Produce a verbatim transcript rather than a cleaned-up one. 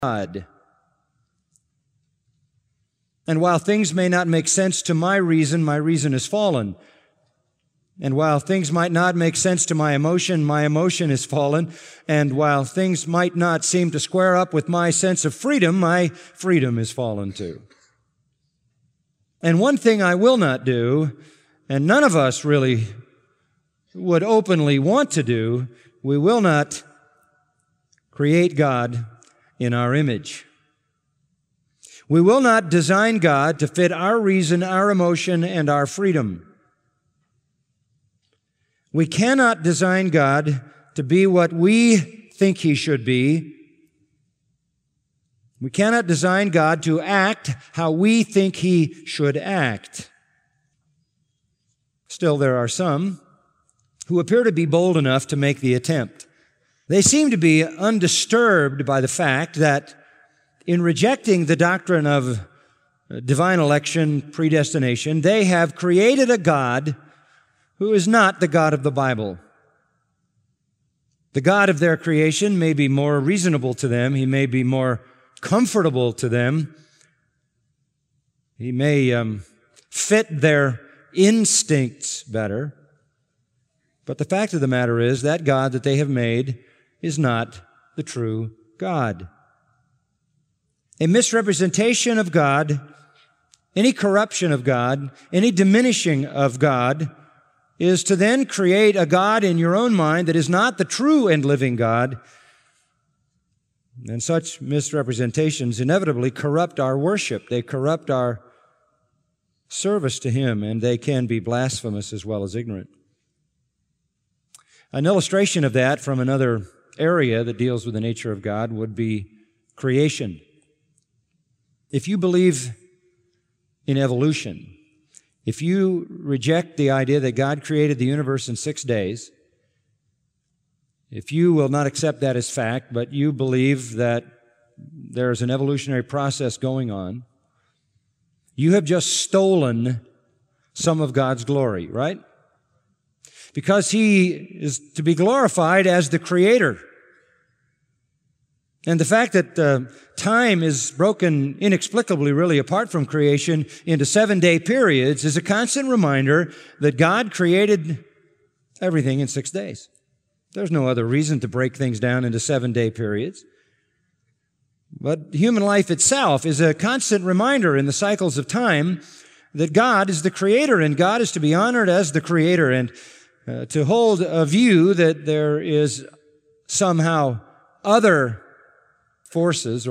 God. And while things may not make sense to my reason, my reason is fallen. And while things might not make sense to my emotion, my emotion is fallen. And while things might not seem to square up with my sense of freedom, my freedom is fallen too. And one thing I will not do, and none of us really would openly want to do, we will not create God in our image. We will not design God to fit our reason, our emotion, and our freedom. We cannot design God to be what we think He should be. We cannot design God to act how we think He should act. Still, there are some who appear to be bold enough to make the attempt. They seem to be undisturbed by the fact that in rejecting the doctrine of divine election, predestination, they have created a God who is not the God of the Bible. The God of their creation may be more reasonable to them. He may be more comfortable to them. He may um, fit their instincts better. But the fact of the matter is that God that they have made is not the true God. A misrepresentation of God, any corruption of God, any diminishing of God, is to then create a God in your own mind that is not the true and living God. And such misrepresentations inevitably corrupt our worship. They corrupt our service to Him, and they can be blasphemous as well as ignorant. An illustration of that from another area that deals with the nature of God would be creation. If you believe in evolution, if you reject the idea that God created the universe in six days, if you will not accept that as fact, but you believe that there's an evolutionary process going on, you have just stolen some of God's glory, right? Because He is to be glorified as the Creator. And the fact that uh, time is broken inexplicably, really, apart from creation, into seven-day periods is a constant reminder that God created everything in six days. There's no other reason to break things down into seven-day periods. But human life itself is a constant reminder in the cycles of time that God is the Creator, and God is to be honored as the Creator, and uh, to hold a view that there is somehow other forces